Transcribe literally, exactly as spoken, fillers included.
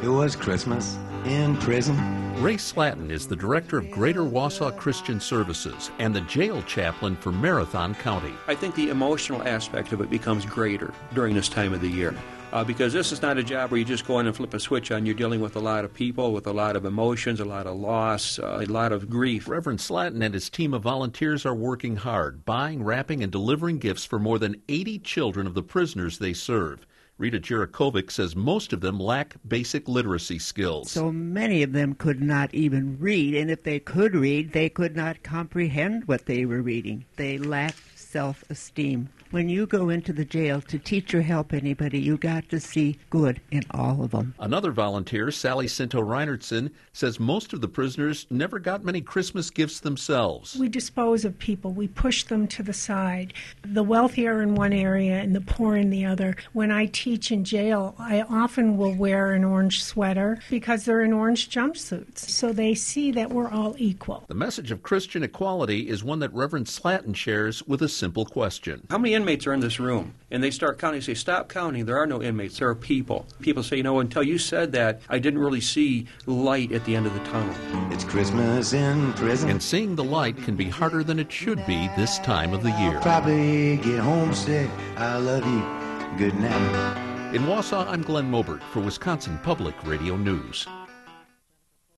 It was Christmas in prison. Ray Slatton is the director of Greater Wausau Christian Services and the jail chaplain for Marathon County. I think the emotional aspect of it becomes greater during this time of the year. Uh, because this is not a job where you just go in and flip a switch on. You're dealing with a lot of people, with a lot of emotions, a lot of loss, uh, a lot of grief. Reverend Slatton and his team of volunteers are working hard, buying, wrapping, and delivering gifts for more than eighty children of the prisoners they serve. Rita Jurakovic says most of them lack basic literacy skills. So many of them could not even read, and if they could read, they could not comprehend what they were reading. They lacked self-esteem. When you go into the jail to teach or help anybody, you got to see good in all of them. Another volunteer, Sally Cinto Reinertson, says most of the prisoners never got many Christmas gifts themselves. We dispose of people. We push them to the side. The wealthy are in one area and the poor in the other. When I teach in jail, I often will wear an orange sweater because they're in orange jumpsuits, so they see that we're all equal. The message of Christian equality is one that Reverend Slatton shares with a simple question. How many inmates are in this room? And they start counting. They say, stop counting. There are no inmates. There are people. People say, you know, until you said that, I didn't really see light at the end of the tunnel. It's Christmas in prison. And seeing the light can be harder than it should be this time of the year. Probably get homesick. I love you. Good night. In Wausau, I'm Glenn Mobert for Wisconsin Public Radio News.